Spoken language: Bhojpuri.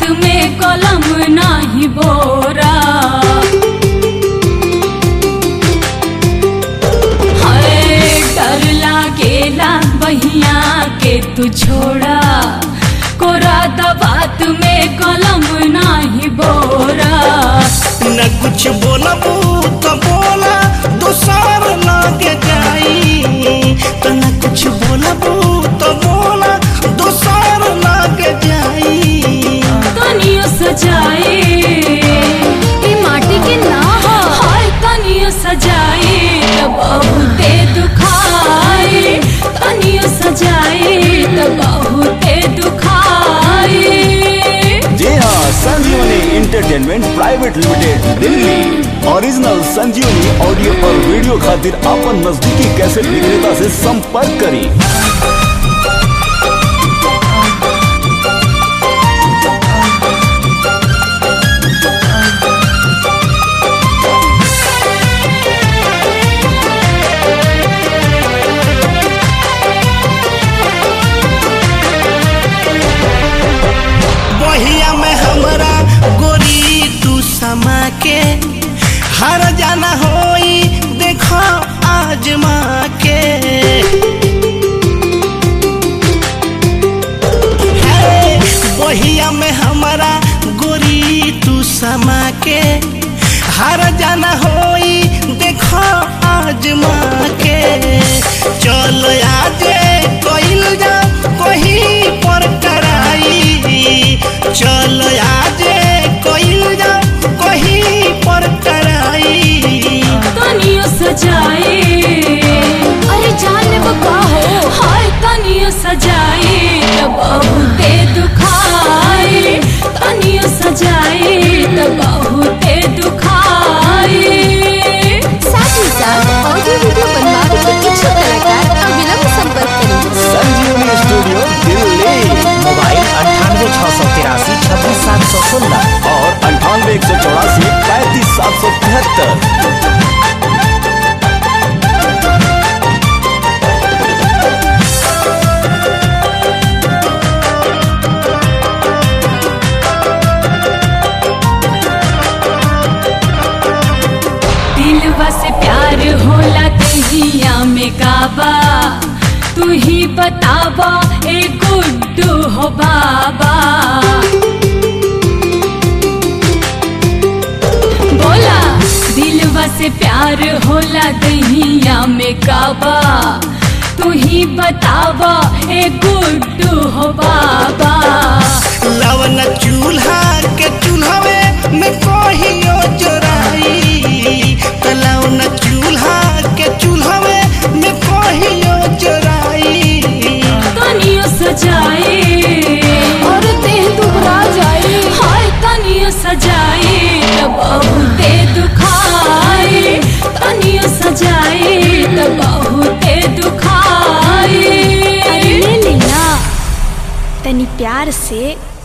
में कलम नाही बोरा। हाय डर लागेला बहिया के तू छोड़ा, कोरा बात में कलम नाही बोरा। न कुछ बोलबू तो बोला दोसर लगे जाई, तो न कुछ बोलबू तो बोला दोसर लगे जाई। तनियो सजाई ई माटी के ना हो, हाय तनियो सजाई तो बहुते दुखाई, तनियो सजाई तो बहुते दुखाई। जी हाँ, Sanjivani entertainment private limited Delhi original Sanjivani audio और वीडियो खातिर अपन नजदीकी कैसेट विक्रेता से संपर्क करी। बहिया में हमरा गोरी तू समा के, हर जाना होई देखो आजमा के। बहिया में हमरा गोरी तू समा के, हर जाना होई देखो आजमा के। चल आजे कइल जा कहीं पर कराई, चल आजे कइल जा कहीं पर कराई। तनियो सजाई अरे जान ले बका हो, हाय तनियो सजाई तो बहुते दुखाई, तनियो सजाई तो बहुते दुखाई। साथ ही साथ ऑडियो वीडियो बनवाने के इच्छुक कलाकार अविलंब संपर्क करें। संजीवनी स्टूडियो दिल्ली, मोबाइल 98 683 26 716 और 98 184 35 773। दिलवा से प्यार होला तहिया में काबा, तू ही बतावा ए गुड्डू हो बाबा। बोला दिलवा से प्यार होला दहिया में काबा, तू ही बतावा ए गुड्डू हो बाबा। लवन चूल्हा के चूल्हावे में कहियो चोराई, तो लवन चूल्हा के चूल्हावे में कहियो चोराई। तनियो सजाई और देह दुबरा जाई, हाय तनियो सजाई तो बहुते दुखाई, तनियो सजाई तो बहुते दुखाई। अरे ले लेना तनी प्यार से